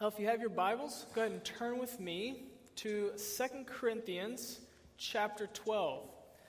Well, if you have your Bibles, go ahead and turn with me to 2 Corinthians chapter 12.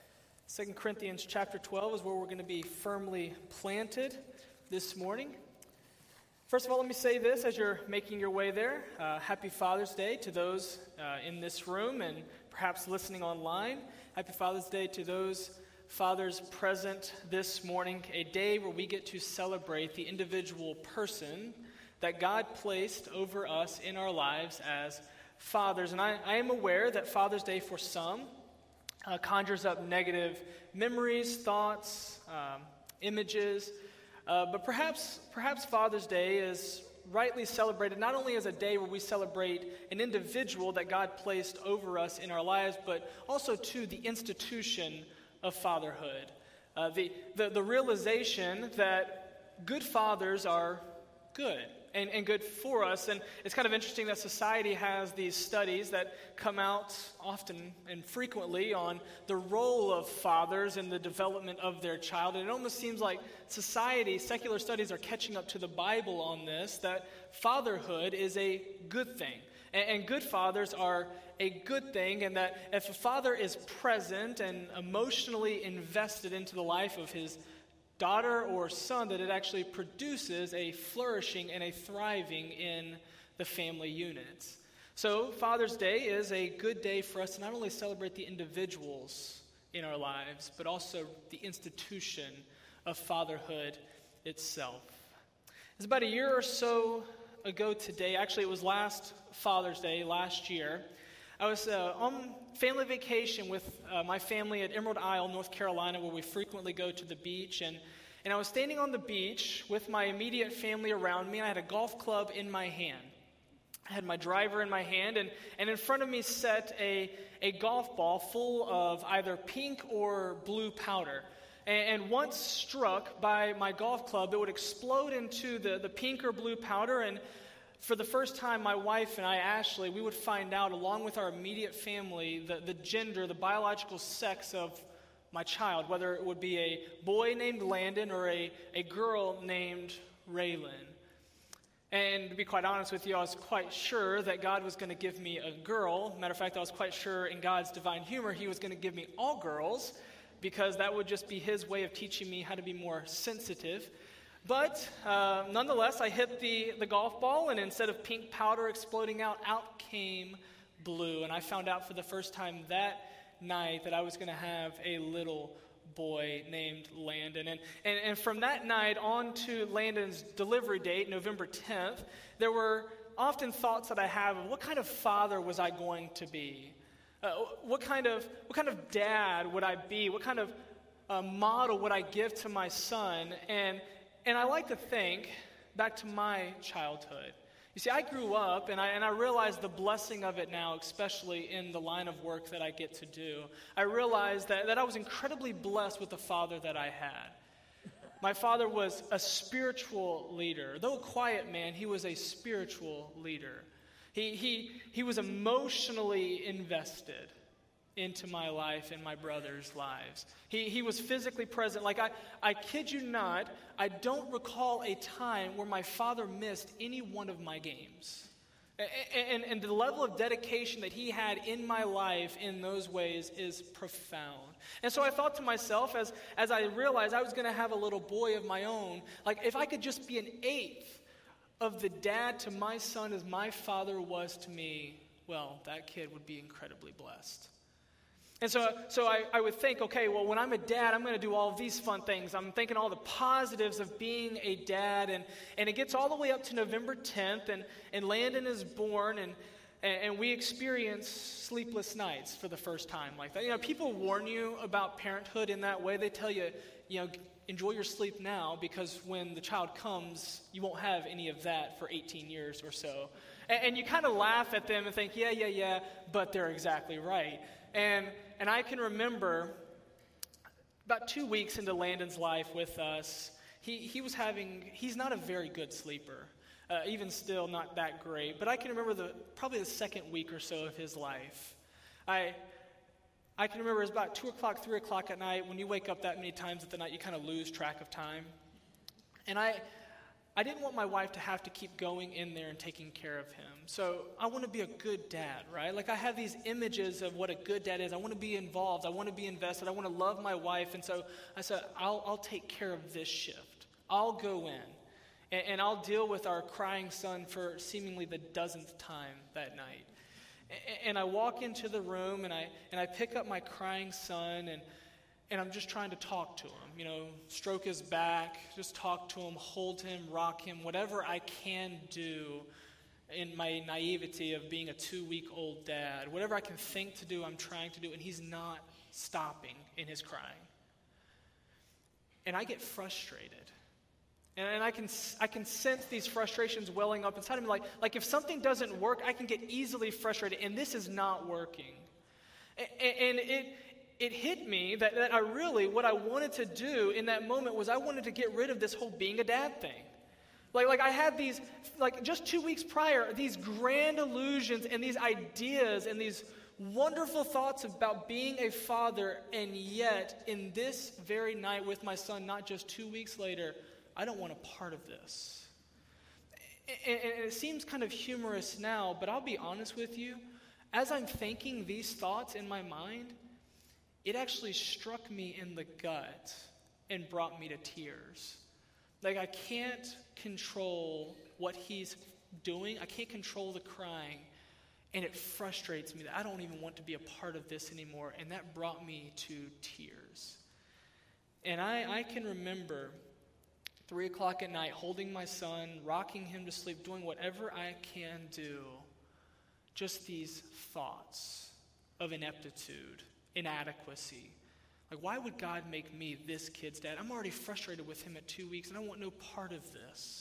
2 Corinthians chapter 12 is where we're going to be firmly planted this morning. First of all, let me say this as you're making your way there. Happy Father's Day to those in this room and perhaps listening online. Happy Father's Day to those fathers present this morning, a day where we get to celebrate the individual person that God placed over us in our lives as fathers. And I am aware that Father's Day for some conjures up negative memories, thoughts, images. But perhaps Father's Day is rightly celebrated not only as a day where we celebrate an individual that God placed over us in our lives, but also to the institution of fatherhood. The realization that good fathers are good. And good for us. And it's kind of interesting that society has these studies that come out often and frequently on the role of fathers in the development of their child. And it almost seems like society, secular studies are catching up to the Bible on this, that fatherhood is a good thing. And good fathers are a good thing, and that if a father is present and emotionally invested into the life of his daughter or son, that it actually produces a flourishing and a thriving in the family units. So Father's Day is a good day for us to not only celebrate the individuals in our lives, but also the institution of fatherhood itself. It's about a year or so ago today, actually it was last Father's Day, last year, I was on family vacation with my family at Emerald Isle, North Carolina, where we frequently go to the beach. And I was standing on the beach with my immediate family around me, and I had a golf club in my hand. I had my driver in my hand, and in front of me set a golf ball full of either pink or blue powder. And once struck by my golf club, it would explode into the pink or blue powder. And for the first time, my wife and I, Ashley, we would find out, along with our immediate family, the gender, the biological sex of my child, whether it would be a boy named Landon or a girl named Raylan. And to be quite honest with you, I was quite sure that God was going to give me a girl. Matter of fact, I was quite sure in God's divine humor He was going to give me all girls, because that would just be His way of teaching me how to be more sensitive. But nonetheless, I hit the golf ball, and instead of pink powder exploding out came blue. And I found out for the first time that night that I was going to have a little boy named Landon. And from that night on to Landon's delivery date, November 10th, there were often thoughts that I have of what kind of father was I going to be? What kind of dad would I be? What kind of model would I give to my son? And I like to think back to my childhood. You see, I grew up, and I realize the blessing of it now, especially in the line of work that I get to do. I realized that I was incredibly blessed with the father that I had. My father was a spiritual leader. Though a quiet man, he was a spiritual leader. He was emotionally invested into my life and my brother's lives. He was physically present. Like, I kid you not, I don't recall a time where my father missed any one of my games. And the level of dedication that he had in my life in those ways is profound. And so I thought to myself, as I realized I was going to have a little boy of my own, like, if I could just be an eighth of the dad to my son as my father was to me, well, that kid would be incredibly blessed. And so I would think, okay, well, when I'm a dad, I'm going to do all of these fun things. I'm thinking all the positives of being a dad, and it gets all the way up to November 10th, and Landon is born, and we experience sleepless nights for the first time like that. You know, people warn you about parenthood in that way. They tell you, enjoy your sleep now, because when the child comes, you won't have any of that for 18 years or so. And you kind of laugh at them and think, yeah, but they're exactly right. And I can remember about 2 weeks into Landon's life with us, he's not a very good sleeper. Even still, not that great. But I can remember probably the second week or so of his life. I can remember it was about 2 o'clock, 3 o'clock at night. When you wake up that many times at the night, you kind of lose track of time. And I I didn't want my wife to have to keep going in there and taking care of him. So I want to be a good dad, right? Like I have these images of what a good dad is. I want to be involved. I want to be invested. I want to love my wife. And so I said, I'll take care of this shift. I'll go in. And I'll deal with our crying son for seemingly the dozenth time that night. And I walk into the room and I pick up my crying son and I'm just trying to talk to him, stroke his back, just talk to him, hold him, rock him, whatever I can do in my naivety of being a 2-week-old dad. Whatever I can think to do, I'm trying to do, and he's not stopping in his crying. And I get frustrated. And I can sense these frustrations welling up inside of me. Like if something doesn't work, I can get easily frustrated, and this is not working. And it hit me that what I wanted to do in that moment was I wanted to get rid of this whole being a dad thing. Like I had these, just 2 weeks prior, these grand illusions and these ideas and these wonderful thoughts about being a father, and yet in this very night with my son, not just 2 weeks later, I don't want a part of this. And it seems kind of humorous now, but I'll be honest with you. As I'm thinking these thoughts in my mind, it actually struck me in the gut and brought me to tears. Like I can't control what he's doing. I can't control the crying. And it frustrates me that I don't even want to be a part of this anymore. And that brought me to tears. And I can remember 3 o'clock at night, holding my son, rocking him to sleep, doing whatever I can do. Just these thoughts of ineptitude, inadequacy. Like, why would God make me this kid's dad? I'm already frustrated with him at 2 weeks, and I want no part of this.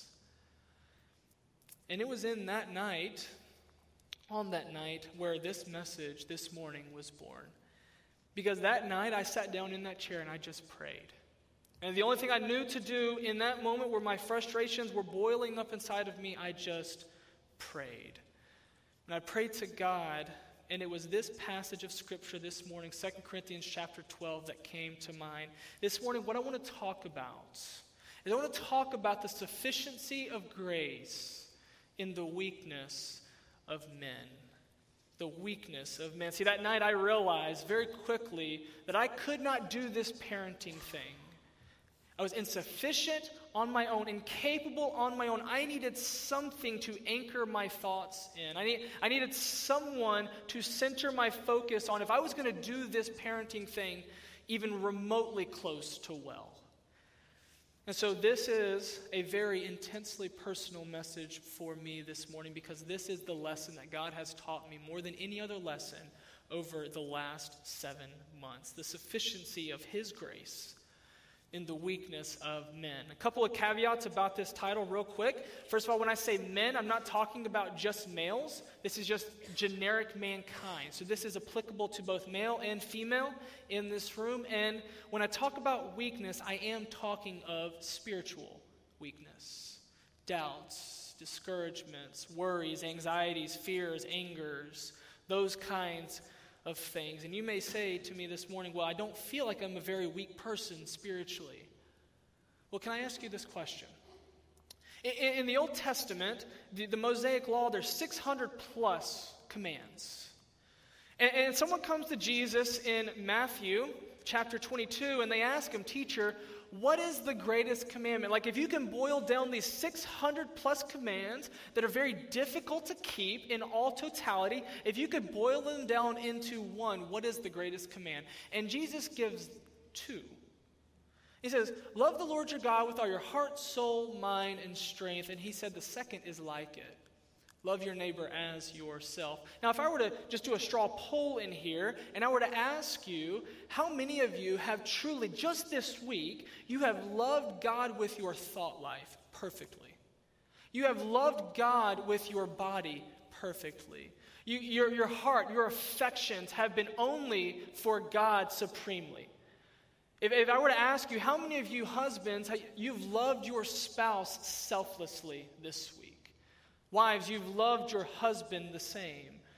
And it was in that night, on that night, where this message this morning was born. Because that night, I sat down in that chair and I just prayed. And the only thing I knew to do in that moment where my frustrations were boiling up inside of me, I just prayed. And I prayed to God, and it was this passage of Scripture this morning, 2 Corinthians chapter 12, that came to mind. This morning, what I want to talk about is I want to talk about the sufficiency of grace in the weakness of men. The weakness of men. See, that night I realized very quickly that I could not do this parenting thing. I was insufficient on my own, incapable on my own. I needed something to anchor my thoughts in. I needed someone to center my focus on if I was going to do this parenting thing even remotely close to well. And so this is a very intensely personal message for me this morning, because this is the lesson that God has taught me more than any other lesson over the last 7 months. The sufficiency of His grace in the weakness of men. A couple of caveats about this title real quick. First of all, when I say men, I'm not talking about just males. This is just generic mankind. So this is applicable to both male and female in this room. And when I talk about weakness, I am talking of spiritual weakness. Doubts, discouragements, worries, anxieties, fears, angers, those kinds of things. And you may say to me this morning, well, I don't feel like I'm a very weak person spiritually. Well, can I ask you this question? In the Old Testament, the Mosaic Law, there's 600 plus commands. And someone comes to Jesus in Matthew chapter 22, and they ask him, "Teacher, what is the greatest commandment?" Like, if you can boil down these 600 plus commands that are very difficult to keep in all totality, if you could boil them down into one, what is the greatest command? And Jesus gives 2. He says, love the Lord your God with all your heart, soul, mind, and strength. And he said the second is like it. Love your neighbor as yourself. Now, if I were to just do a straw poll in here, and I were to ask you, how many of you have truly, just this week, you have loved God with your thought life perfectly? You have loved God with your body perfectly. Your heart, your affections have been only for God supremely. If I were to ask you, how many of you husbands, you've loved your spouse selflessly this week? Wives, you've loved your husband the same.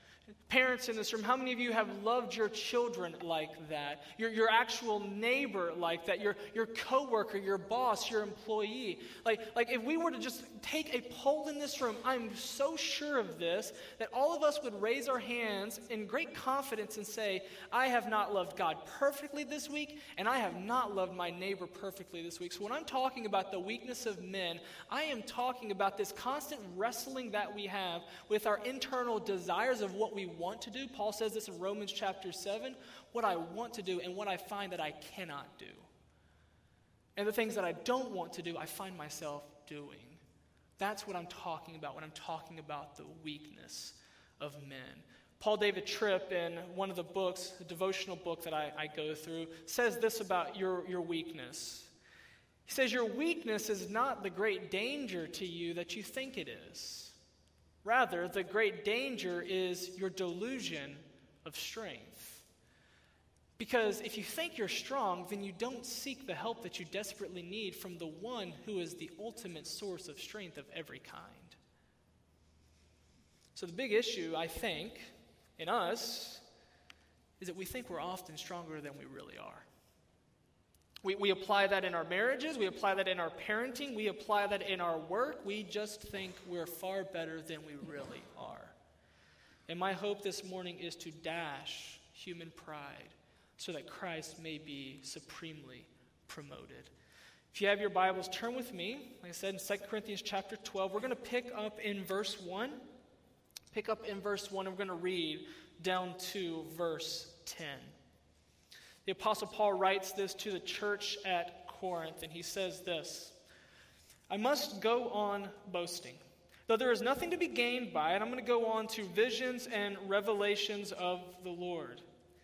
Parents in this room, how many of you have loved your children like that? Your actual neighbor like that? Your coworker, your boss, your employee? Like if we were to just take a poll in this room, I'm so sure of this, that all of us would raise our hands in great confidence and say, I have not loved God perfectly this week, and I have not loved my neighbor perfectly this week. So when I'm talking about the weakness of men, I am talking about this constant wrestling that we have with our internal desires of what we want to do. Paul says this in Romans chapter 7, what I want to do and what I find that I cannot do. And the things that I don't want to do, I find myself doing. That's what I'm talking about when I'm talking about the weakness of men. Paul David Tripp, in one of the books, a devotional book that I go through, says this about your weakness. He says, your weakness is not the great danger to you that you think it is. Rather, the great danger is your delusion of strength. Because if you think you're strong, then you don't seek the help that you desperately need from the one who is the ultimate source of strength of every kind. So the big issue, I think, in us, is that we think we're often stronger than we really are. We apply that in our marriages, we apply that in our parenting, we apply that in our work. We just think we're far better than we really are. And my hope this morning is to dash human pride so that Christ may be supremely promoted. If you have your Bibles, turn with me. Like I said, in 2 Corinthians chapter 12, we're going to pick up in verse 1. Pick up in verse 1, and we're going to read down to verse 10. The Apostle Paul writes this to the church at Corinth, and he says this, I must go on boasting. Though there is nothing to be gained by it, I'm going to go on to visions and revelations of the Lord.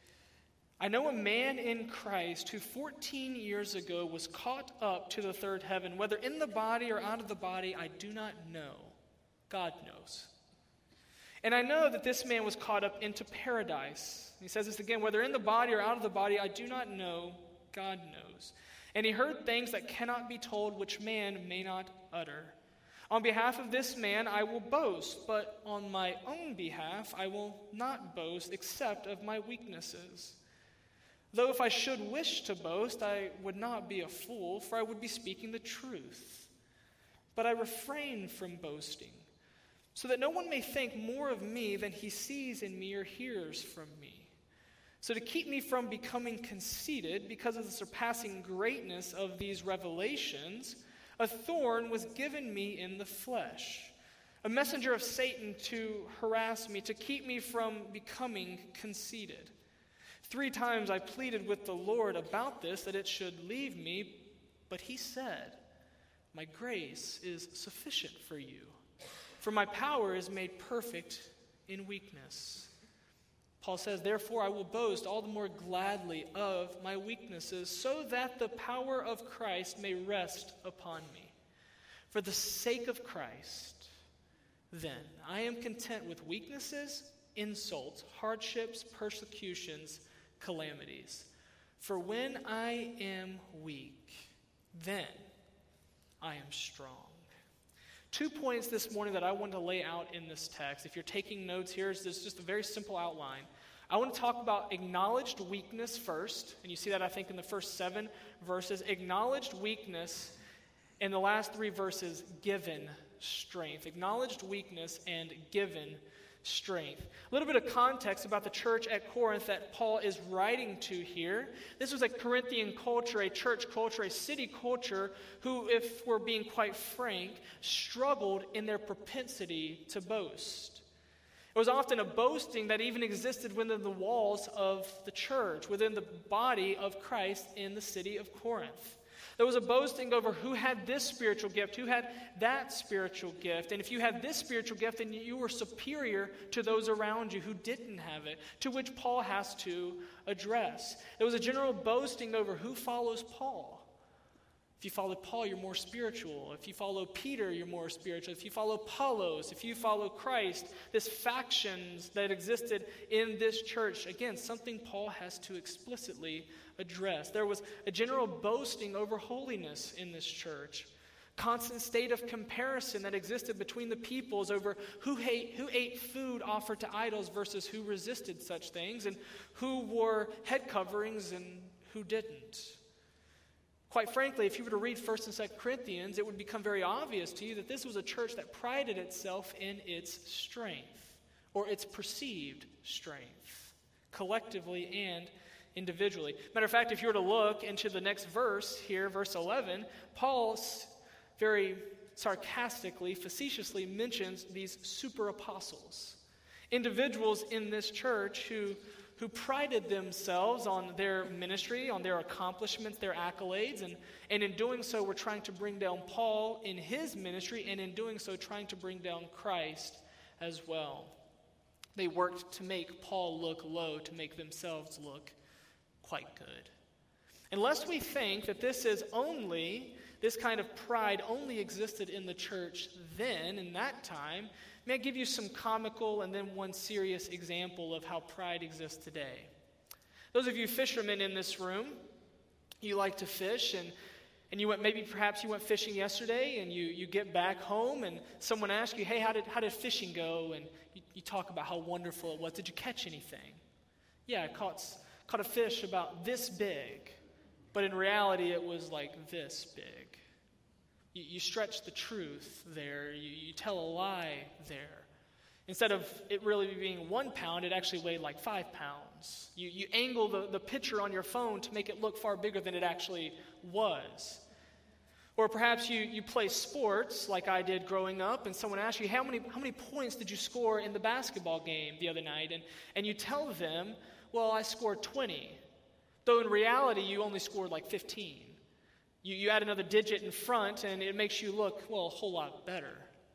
I know a man in Christ who 14 years ago was caught up to the third heaven, whether in the body or out of the body, I do not know. God knows. And I know that this man was caught up into paradise. He says this again, whether in the body or out of the body, I do not know, God knows. And he heard things that cannot be told, which man may not utter. On behalf of this man I will boast, but on my own behalf I will not boast, except of my weaknesses. Though if I should wish to boast, I would not be a fool, for I would be speaking the truth. But I refrain from boasting, so that no one may think more of me than he sees in me or hears from me. So to keep me from becoming conceited, because of the surpassing greatness of these revelations, a thorn was given me in the flesh, a messenger of Satan to harass me, to keep me from becoming conceited. 3 times I pleaded with the Lord about this, that it should leave me, but he said, my grace is sufficient for you, for my power is made perfect in weakness. Paul says, therefore I will boast all the more gladly of my weaknesses, so that the power of Christ may rest upon me. For the sake of Christ, then, I am content with weaknesses, insults, hardships, persecutions, calamities. For when I am weak, then I am strong. 2 points this morning that I want to lay out in this text. If you're taking notes, here's just a very simple outline. I want to talk about acknowledged weakness first, and you see that, I think, in the first 7 verses. Acknowledged weakness, in the last 3 verses, given strength. Acknowledged weakness and given strength. A little bit of context about the church at Corinth that Paul is writing to here. This was a Corinthian culture, a church culture, a city culture who, if we're being quite frank, struggled in their propensity to boast. It was often a boasting that even existed within the walls of the church, within the body of Christ in the city of Corinth. There was a boasting over who had this spiritual gift, who had that spiritual gift. And if you had this spiritual gift, then you were superior to those around you who didn't have it, to which Paul has to address. There was a general boasting over who follows Paul. If you follow Paul, you're more spiritual. If you follow Peter, you're more spiritual. If you follow Apollos, if you follow Christ, this factions that existed in this church, again, something Paul has to explicitly address. There was a general boasting over holiness in this church. constant state of comparison that existed between the peoples over who ate food offered to idols versus who resisted such things, and who wore head coverings and who didn't. Quite frankly, if you were to read 1st and 2nd Corinthians, it would become very obvious to you that this was a church that prided itself in its strength, or its perceived strength, collectively and individually. Matter of fact, if you were to look into the next verse here, verse 11, Paul very sarcastically, facetiously mentions these super apostles, individuals in this church who prided themselves on their ministry, on their accomplishments, their accolades, and in doing so were trying to bring down Paul in his ministry, and in doing so trying to bring down Christ as well. They worked to make Paul look low, to make themselves look quite good. And lest we think that this kind of pride only existed in the church then, in that time, may I give you some comical and then one serious example of how pride exists today. Those of you fishermen in this room, you like to fish, and you went, perhaps you went fishing yesterday, and you get back home, and someone asks you, hey, how did fishing go? And you talk about how wonderful it was. Did you catch anything? Yeah, I caught a fish about this big, but in reality it was like this big. You stretch the truth there. You tell a lie there. Instead of it really being 1 pound, it actually weighed like 5 pounds. You angle the picture on your phone to make it look far bigger than it actually was. Or perhaps you play sports like I did growing up, and someone asks you, how many points did you score in the basketball game the other night? And you tell them, well, I scored 20. Though in reality, you only scored like 15. You add another digit in front, and it makes you look, well, a whole lot better.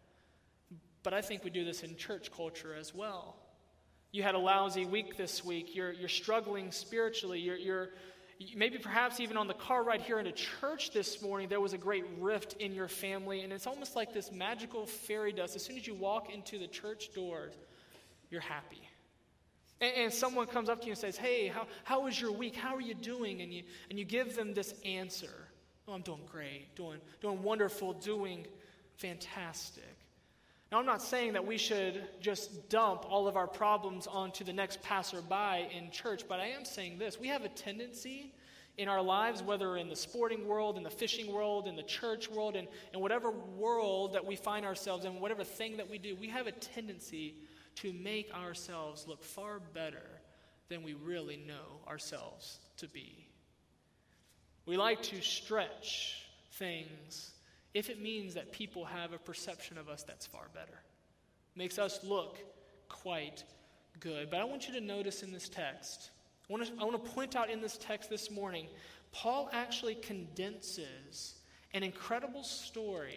But I think we do this in church culture as well. You had a lousy week this week. You're struggling spiritually. You're maybe perhaps even on the car ride here into church this morning, there was a great rift in your family, and it's almost like this magical fairy dust. As soon as you walk into the church doors, you're happy. And someone comes up to you and says, hey, how was your week? How are you doing? And you give them this answer. Oh, I'm doing great, doing wonderful, doing fantastic. Now, I'm not saying that we should just dump all of our problems onto the next passerby in church, but I am saying this. We have a tendency in our lives, whether in the sporting world, in the fishing world, in the church world, and in whatever world that we find ourselves in, whatever thing that we do, we have a tendency to make ourselves look far better than we really know ourselves to be. We like to stretch things if it means that people have a perception of us that's far better. Makes us look quite good. But I want you to notice in this text, I want to point out in this text this morning, Paul actually condenses an incredible story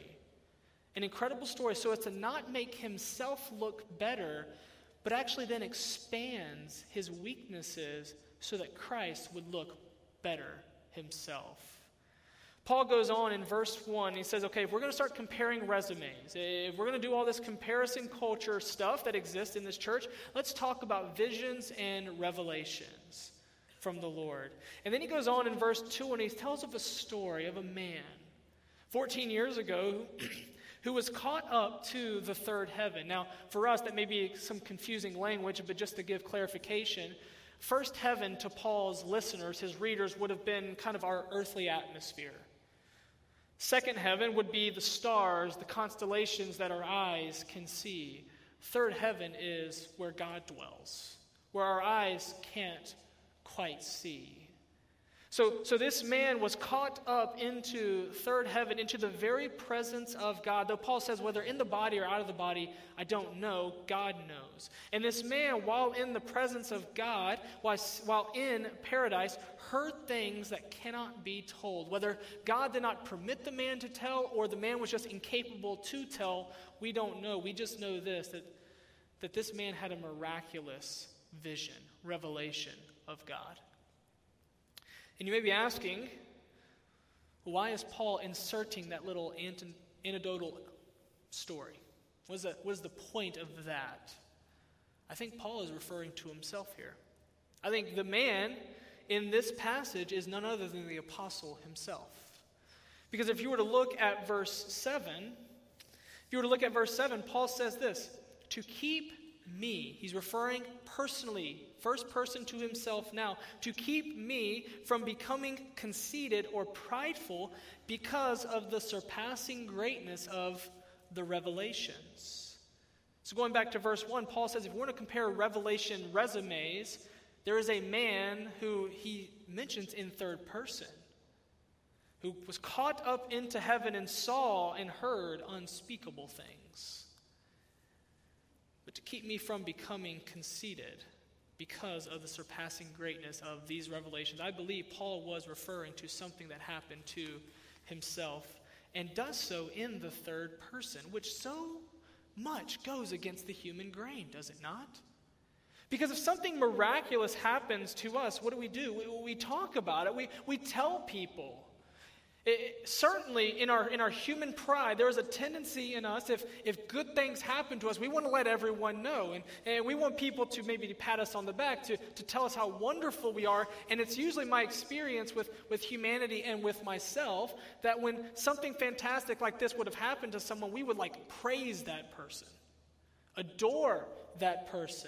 so as to not make himself look better, but actually then expands his weaknesses so that Christ would look better himself. Paul goes on in verse 1, he says, okay, if we're going to start comparing resumes, if we're going to do all this comparison culture stuff that exists in this church, let's talk about visions and revelations from the Lord. And then he goes on in verse 2 and he tells of a story of a man 14 years ago who was caught up to the third heaven. Now, for us, that may be some confusing language, but just to give clarification, first heaven to Paul's listeners, his readers, would have been kind of our earthly atmosphere. Second heaven would be the stars, the constellations that our eyes can see. Third heaven is where God dwells, where our eyes can't quite see. So this man was caught up into third heaven, into the very presence of God. Though Paul says whether in the body or out of the body, I don't know, God knows. And this man, while in the presence of God, while in paradise, heard things that cannot be told. Whether God did not permit the man to tell or the man was just incapable to tell, we don't know. We just know this, that this man had a miraculous vision, revelation of God. And you may be asking, why is Paul inserting that little anecdotal story? What is the point of that? I think Paul is referring to himself here. I think the man in this passage is none other than the apostle himself. Because if you were to look at verse 7, Paul says this, to keep me, he's referring personally, first person to himself now, to keep me from becoming conceited or prideful because of the surpassing greatness of the revelations. So going back to verse 1, Paul says if we want to compare revelation resumes, there is a man who he mentions in third person, who was caught up into heaven and saw and heard unspeakable things. But to keep me from becoming conceited because of the surpassing greatness of these revelations, I believe Paul was referring to something that happened to himself, and does so in the third person, which so much goes against the human grain, does it not? Because if something miraculous happens to us, what do? We talk about it. We tell people. Certainly, in our human pride, there is a tendency in us, if good things happen to us, we want to let everyone know. And we want people to maybe pat us on the back, to tell us how wonderful we are. And it's usually my experience with humanity and with myself that when something fantastic like this would have happened to someone, we would praise that person, adore that person.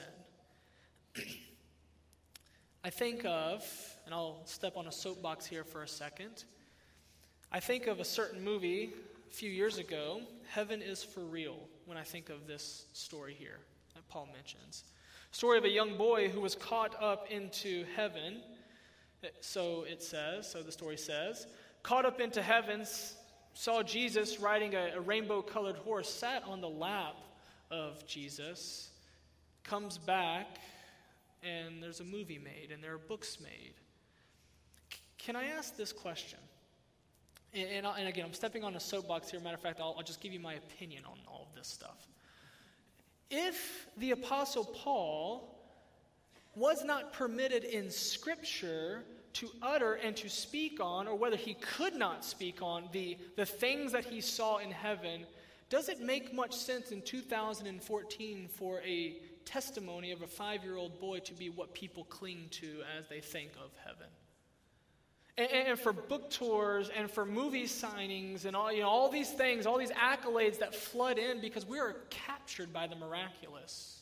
I think of, and I'll step on a soapbox here for a second, I think of a certain movie a few years ago, Heaven is for Real, when I think of this story here that Paul mentions. Story of a young boy who was caught up into heaven, so the story says, caught up into heaven, saw Jesus riding a rainbow-colored horse, sat on the lap of Jesus, comes back, and there's a movie made, and there are books made. Can I ask this question? And again, I'm stepping on a soapbox here. Matter of fact, I'll just give you my opinion on all of this stuff. If the Apostle Paul was not permitted in Scripture to utter and to speak on, or whether he could not speak on the things that he saw in heaven, does it make much sense in 2014 for a testimony of a 5-year-old boy to be what people cling to as they think of heaven? And for book tours and for movie signings and all these things, all these accolades that flood in because we are captured by the miraculous.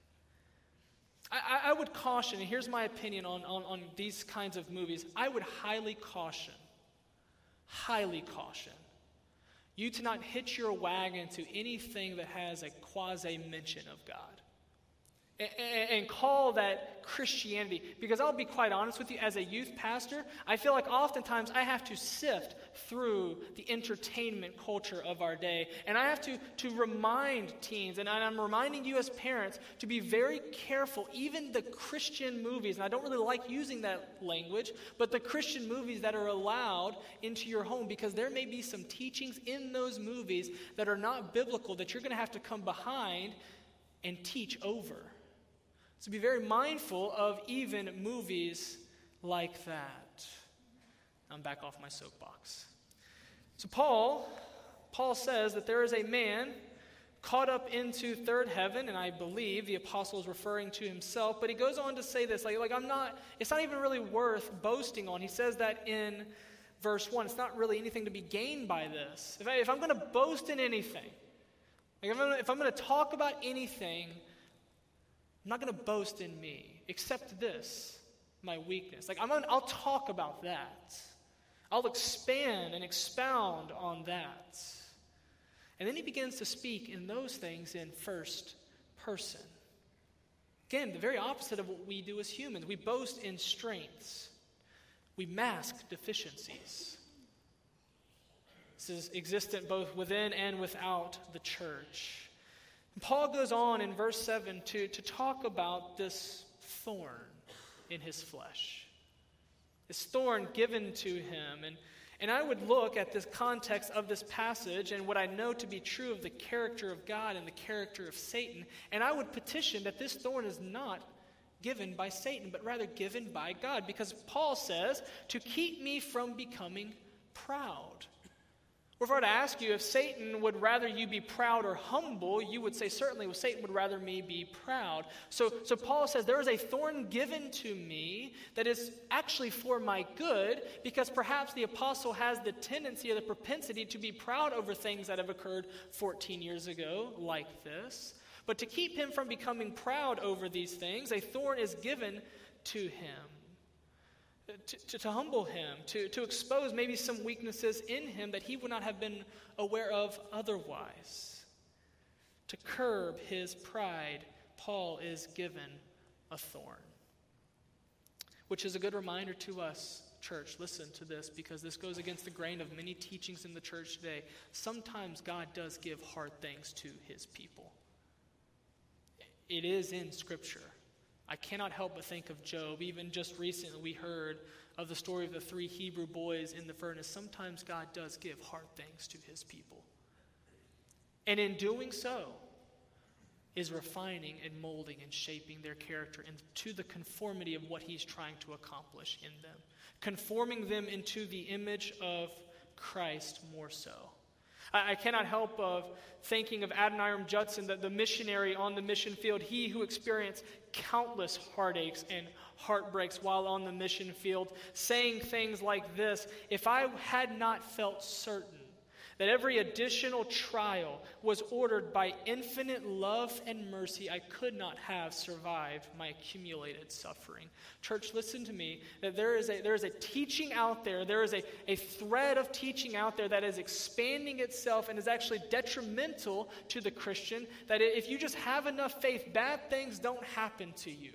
I would caution, and here's my opinion on these kinds of movies. I would highly caution you to not hitch your wagon to anything that has a quasi-mention of God. And call that Christianity. Because I'll be quite honest with you, as a youth pastor, I feel like oftentimes I have to sift through the entertainment culture of our day. And I have to remind teens, and I'm reminding you as parents, to be very careful, even the Christian movies, and I don't really like using that language, but the Christian movies that are allowed into your home, because there may be some teachings in those movies that are not biblical that you're going to have to come behind and teach over. So be very mindful of even movies like that. I'm back off my soapbox. So Paul says that there is a man caught up into third heaven, and I believe the apostle is referring to himself, but he goes on to say this, it's not even really worth boasting on. He says that in verse 1, it's not really anything to be gained by this. If I'm going to boast in anything, if I'm going to talk about anything, I'm not going to boast in me, except this, my weakness. I'll talk about that. I'll expand and expound on that. And then he begins to speak in those things in first person. Again, the very opposite of what we do as humans. We boast in strengths. We mask deficiencies. This is existent both within and without the church. Paul goes on in verse 7 to talk about this thorn in his flesh. This thorn given to him. And I would look at this context of this passage and what I know to be true of the character of God and the character of Satan, and I would petition that this thorn is not given by Satan, but rather given by God. Because Paul says, to keep me from becoming proud. Or if I were to ask you if Satan would rather you be proud or humble, you would say certainly, well, Satan would rather me be proud. So Paul says, there is a thorn given to me that is actually for my good, because perhaps the apostle has the tendency or the propensity to be proud over things that have occurred 14 years ago, like this. But to keep him from becoming proud over these things, a thorn is given to him. To humble him, to expose maybe some weaknesses in him that he would not have been aware of otherwise. To curb his pride, Paul is given a thorn. Which is a good reminder to us, church, listen to this, because this goes against the grain of many teachings in the church today. Sometimes God does give hard things to his people. It is in Scripture. I cannot help but think of Job. Even just recently we heard of the story of the 3 Hebrew boys in the furnace. Sometimes God does give hard things to his people. And in doing so, is refining and molding and shaping their character into the conformity of what he's trying to accomplish in them. Conforming them into the image of Christ more so. I cannot help of thinking of Adoniram Judson, the missionary on the mission field, he who experienced countless heartaches and heartbreaks while on the mission field, saying things like this: if I had not felt certain that every additional trial was ordered by infinite love and mercy, I could not have survived my accumulated suffering. Church, listen to me, that there is a teaching out there, there is a thread of teaching out there that is expanding itself and is actually detrimental to the Christian, that if you just have enough faith, bad things don't happen to you.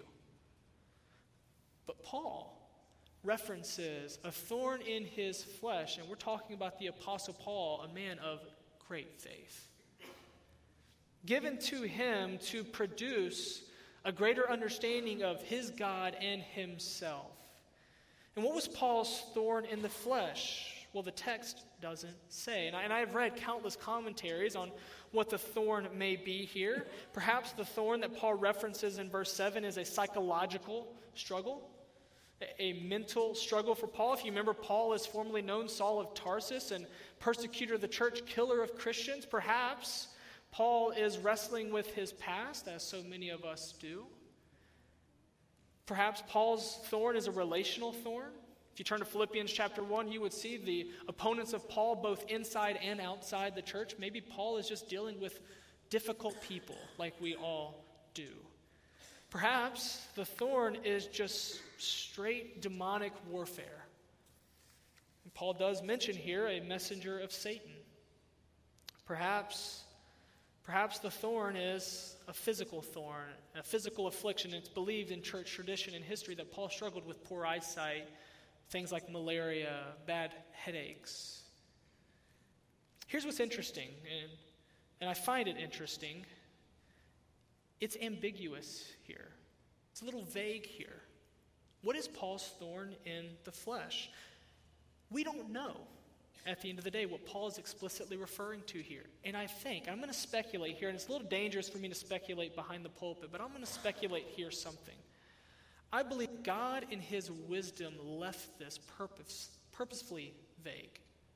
But Paul references a thorn in his flesh, and we're talking about the Apostle Paul, a man of great faith, given to him to produce a greater understanding of his God and himself. And what was Paul's thorn in the flesh? Well, the text doesn't say. And I've read countless commentaries on what the thorn may be here. Perhaps the thorn that Paul references in verse 7 is a psychological struggle, a mental struggle for Paul. If you remember, Paul is formerly known Saul of Tarsus and persecutor of the church, killer of Christians. Perhaps Paul is wrestling with his past, as so many of us do. Perhaps Paul's thorn is a relational thorn. If you turn to Philippians chapter 1, you would see the opponents of Paul both inside and outside the church. Maybe Paul is just dealing with difficult people like we all do. Perhaps the thorn is just straight demonic warfare. And Paul does mention here a messenger of Satan. Perhaps the thorn is a physical thorn, a physical affliction. It's believed in church tradition and history that Paul struggled with poor eyesight, things like malaria, bad headaches. Here's what's interesting, and I find it interesting. It's ambiguous here. It's a little vague here. What is Paul's thorn in the flesh? We don't know at the end of the day what Paul is explicitly referring to here. And I think, I'm going to speculate here, and it's a little dangerous for me to speculate behind the pulpit, but I'm going to speculate here something. I believe God in his wisdom left this purposefully vague,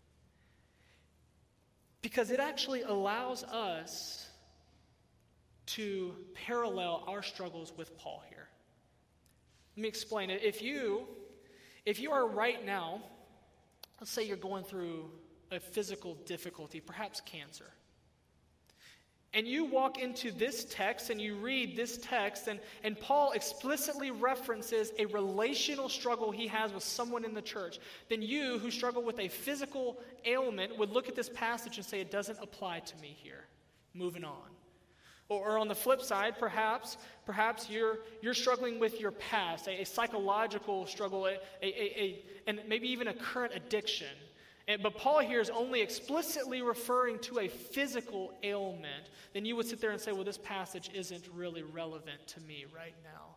because it actually allows us to parallel our struggles with Paul here. Let me explain it. If you are right now, let's say you're going through a physical difficulty, perhaps cancer, and you walk into this text and you read this text, and Paul explicitly references a relational struggle he has with someone in the church, then you who struggle with a physical ailment would look at this passage and say, it doesn't apply to me here. Moving on. Or on the flip side, perhaps you're struggling with your past, a psychological struggle, and maybe even a current addiction. But Paul here is only explicitly referring to a physical ailment. Then you would sit there and say, well, this passage isn't really relevant to me right now.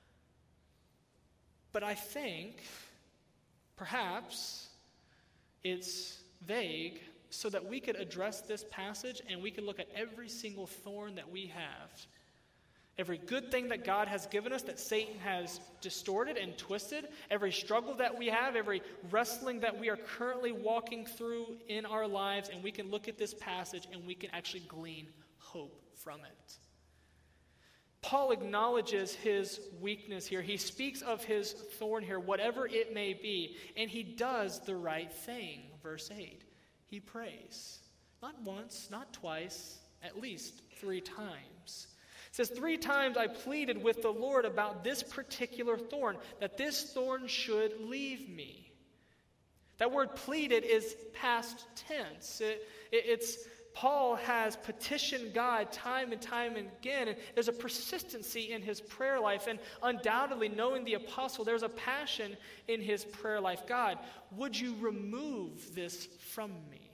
But I think perhaps it's vague so that we could address this passage and we could look at every single thorn that we have Every good thing that God has given us that Satan has distorted and twisted, every struggle that we have, every wrestling that we are currently walking through in our lives, and we can look at this passage and we can actually glean hope from it. Paul acknowledges his weakness here. He speaks of his thorn here, whatever it may be, and he does the right thing. Verse 8, he prays. Not once, not twice, at least 3 times. It says, 3 times I pleaded with the Lord about this particular thorn, that this thorn should leave me. That word pleaded is past tense. It's Paul has petitioned God time and time again, and there's a persistency in his prayer life, and undoubtedly, knowing the apostle, there's a passion in his prayer life. God, would you remove this from me?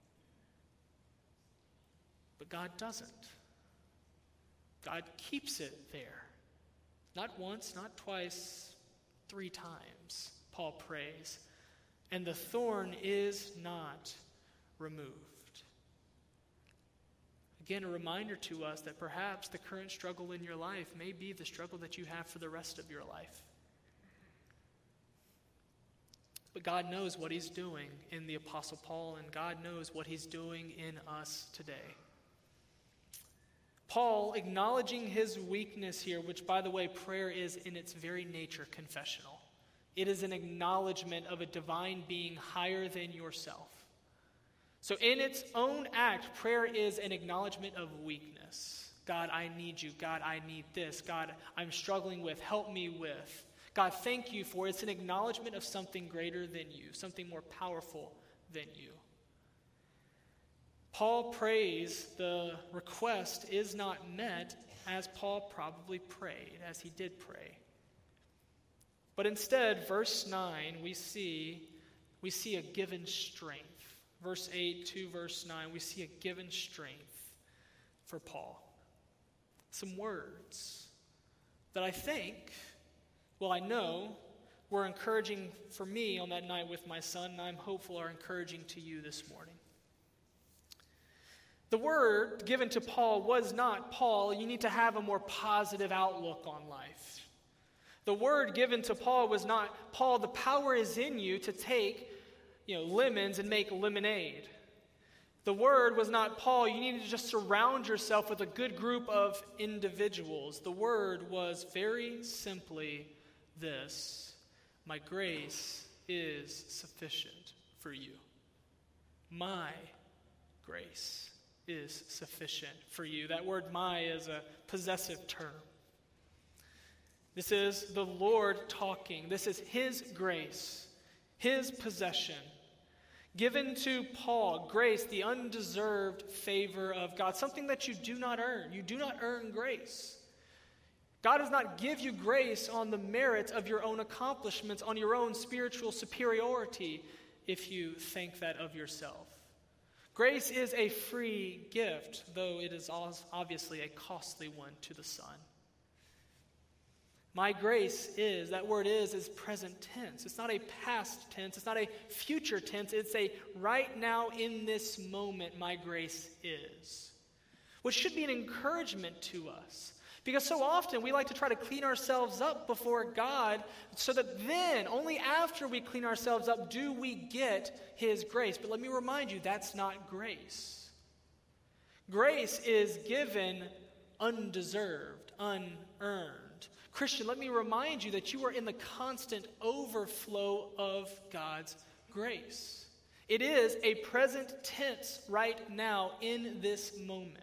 But God doesn't. God keeps it there. Not once, not twice, 3 times, Paul prays. And the thorn is not removed. Again, a reminder to us that perhaps the current struggle in your life may be the struggle that you have for the rest of your life. But God knows what he's doing in the Apostle Paul, and God knows what he's doing in us today. Paul, acknowledging his weakness here, which, by the way, prayer is in its very nature confessional. It is an acknowledgement of a divine being higher than yourself. So in its own act, prayer is an acknowledgement of weakness. God, I need you. God, I need this. God, I'm struggling with. Help me with. God, thank you for it. It's an acknowledgement of something greater than you, something more powerful than you. Paul prays the request is not met as Paul probably prayed, as he did pray. But instead, verse 9, we see a given strength. Verse 8 to verse 9, we see a given strength for Paul. Some words that I know were encouraging for me on that night with my son, and I'm hopeful are encouraging to you this morning. The word given to Paul was not, Paul, you need to have a more positive outlook on life. The word given to Paul was not, Paul, the power is in you to take, lemons and make lemonade. The word was not, Paul, you need to just surround yourself with a good group of individuals. The word was very simply this: my grace is sufficient for you. My grace is sufficient for you. That word my is a possessive term. This is the Lord talking. This is his grace, his possession. Given to Paul, grace, the undeserved favor of God, something that you do not earn. You do not earn grace. God does not give you grace on the merits of your own accomplishments, on your own spiritual superiority, if you think that of yourself. Grace is a free gift, though it is obviously a costly one to the Son. My grace is, that word is present tense. It's not a past tense. It's not a future tense. It's a right now in this moment, my grace is. Which should be an encouragement to us. Because so often we like to try to clean ourselves up before God so that then, only after we clean ourselves up, do we get his grace. But let me remind you, that's not grace. Grace is given undeserved, unearned. Christian, let me remind you that you are in the constant overflow of God's grace. It is a present tense right now in this moment.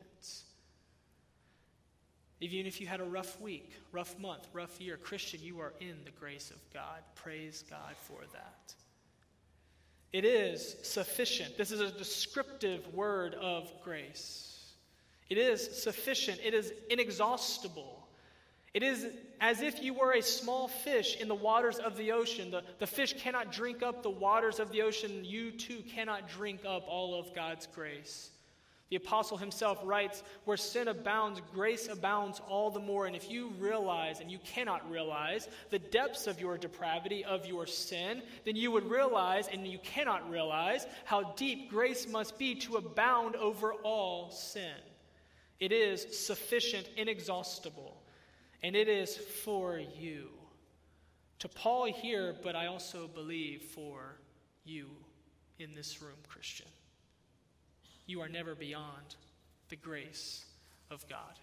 Even if you had a rough week, rough month, rough year, Christian, you are in the grace of God. Praise God for that. It is sufficient. This is a descriptive word of grace. It is sufficient. It is inexhaustible. It is as if you were a small fish in the waters of the ocean. The fish cannot drink up the waters of the ocean. You too cannot drink up all of God's grace. The apostle himself writes, where sin abounds, grace abounds all the more. And if you realize, and you cannot realize, the depths of your depravity, of your sin, then you would realize, and you cannot realize, how deep grace must be to abound over all sin. It is sufficient, inexhaustible. And it is for you. To Paul here, but I also believe for you in this room, Christian. You are never beyond the grace of God.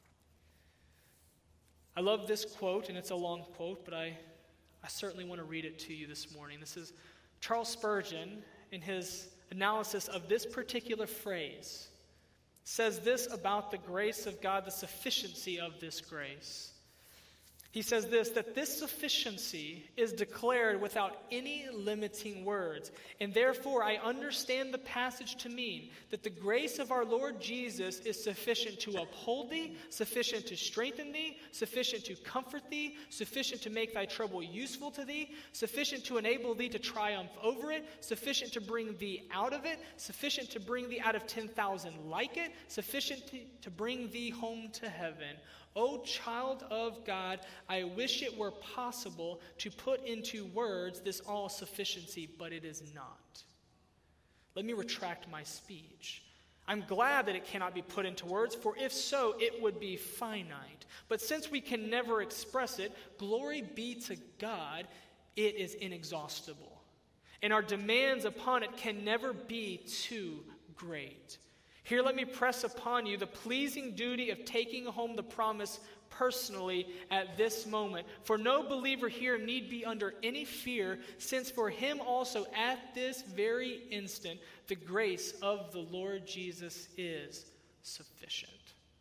I love this quote, and it's a long quote, but I certainly want to read it to you this morning. This is Charles Spurgeon, in his analysis of this particular phrase, says this about the grace of God, the sufficiency of this grace. He says this, that this sufficiency is declared without any limiting words. And therefore, I understand the passage to mean that the grace of our Lord Jesus is sufficient to uphold thee, sufficient to strengthen thee, sufficient to comfort thee, sufficient to make thy trouble useful to thee, sufficient to enable thee to triumph over it, sufficient to bring thee out of it, sufficient to bring thee out of 10,000 like it, sufficient to bring thee home to heaven. O child of God, I wish it were possible to put into words this all-sufficiency, but it is not. Let me retract my speech. I'm glad that it cannot be put into words, for if so, it would be finite. But since we can never express it, glory be to God, it is inexhaustible. And our demands upon it can never be too great. Here let me press upon you the pleasing duty of taking home the promise personally at this moment. For no believer here need be under any fear, since for him also at this very instant the grace of the Lord Jesus is sufficient.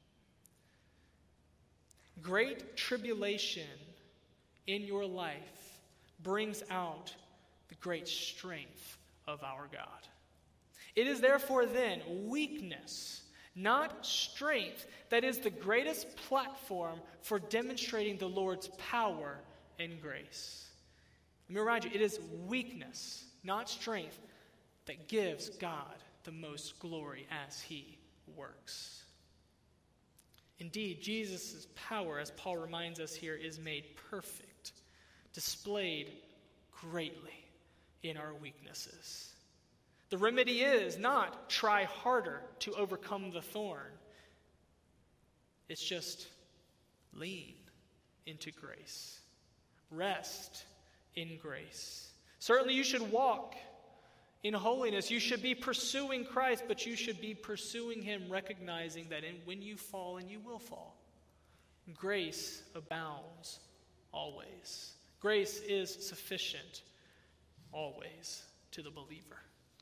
Great tribulation in your life brings out the great strength of our God. It is therefore then weakness, not strength, that is the greatest platform for demonstrating the Lord's power and grace. Let me remind you, it is weakness, not strength, that gives God the most glory as he works. Indeed, Jesus' power, as Paul reminds us here, is made perfect, displayed greatly in our weaknesses. The remedy is not try harder to overcome the thorn. It's just lean into grace. Rest in grace. Certainly you should walk in holiness. You should be pursuing Christ, but you should be pursuing him recognizing that when you fall, and you will fall, grace abounds always. Grace is sufficient always to the believer.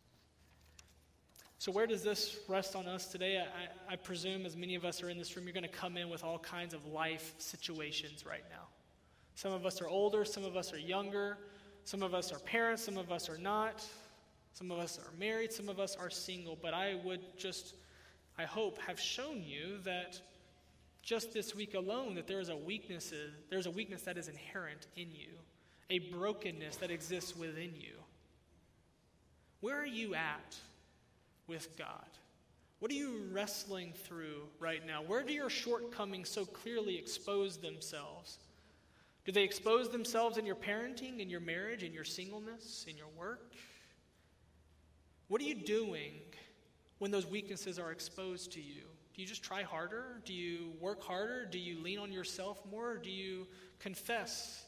So where does this rest on us today? I presume as many of us are in this room, you're going to come in with all kinds of life situations right now. Some of us are older, some of us are younger, some of us are parents, some of us are not, some of us are married, some of us are single. But I hope, have shown you that just this week alone that there's a weakness that is inherent in you, a brokenness that exists within you. Where are you at with God? What are you wrestling through right now? Where do your shortcomings so clearly expose themselves? Do they expose themselves in your parenting, in your marriage, in your singleness, in your work? What are you doing when those weaknesses are exposed to you? Do you just try harder? Do you work harder? Do you lean on yourself more? Do you confess?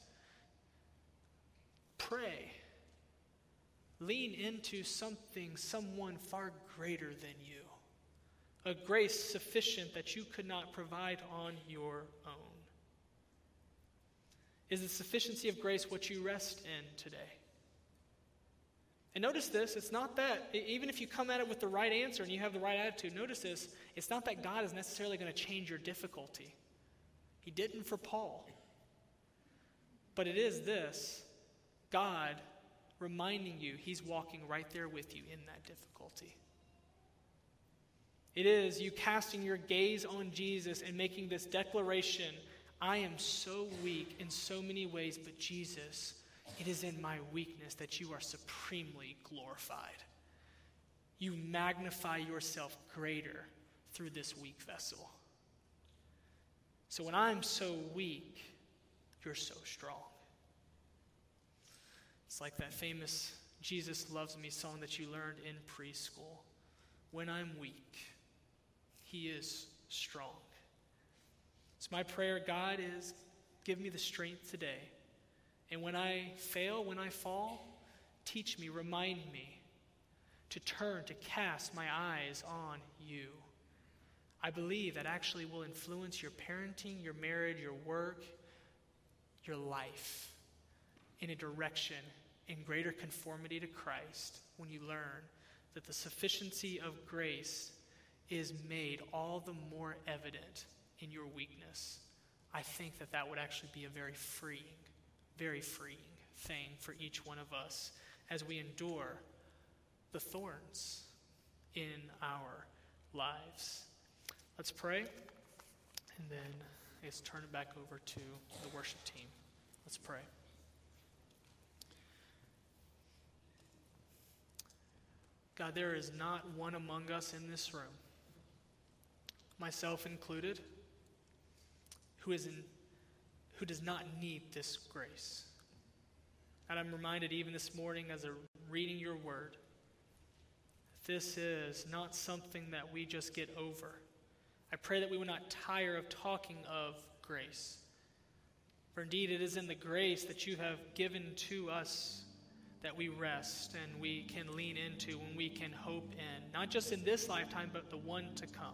Pray. Lean into someone far greater than you. A grace sufficient that you could not provide on your own. Is the sufficiency of grace what you rest in today? And notice this, it's not that, even if you come at it with the right answer and you have the right attitude, notice this, it's not that God is necessarily going to change your difficulty. He didn't for Paul. But it is this, God reminding you he's walking right there with you in that difficulty. It is you casting your gaze on Jesus and making this declaration, I am so weak in so many ways, but Jesus, it is in my weakness that you are supremely glorified. You magnify yourself greater through this weak vessel. So when I'm so weak, you're so strong. It's like that famous Jesus Loves Me song that you learned in preschool. When I'm weak, he is strong. So my prayer, God, is give me the strength today. And when I fail, when I fall, teach me, remind me to turn, to cast my eyes on you. I believe that actually will influence your parenting, your marriage, your work, your life in a direction in greater conformity to Christ when you learn that the sufficiency of grace is made all the more evident in your weakness. I think that that would actually be a very freeing thing for each one of us as we endure the thorns in our lives. Let's pray, and then let's turn it back over to the worship team. Let's pray. God, there is not one among us in this room, myself included, who does not need this grace. And I'm reminded even this morning as I'm reading your word, this is not something that we just get over. I pray that we will not tire of talking of grace. For indeed it is in the grace that you have given to us that we rest and we can lean into and we can hope in, not just in this lifetime, but the one to come.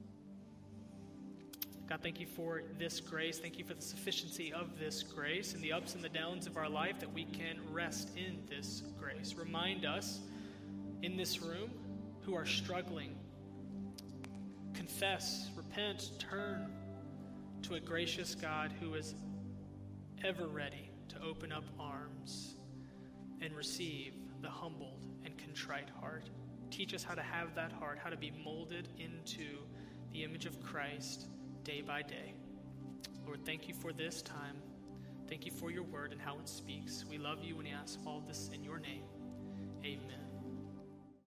God, thank you for this grace. Thank you for the sufficiency of this grace and the ups and the downs of our life that we can rest in this grace. Remind us in this room who are struggling, confess, repent, turn to a gracious God who is ever ready to open up arms and receive the humbled and contrite heart. Teach us how to have that heart, how to be molded into the image of Christ day by day. Lord, thank you for this time. Thank you for your word and how it speaks. We love you and we ask all this in your name. Amen.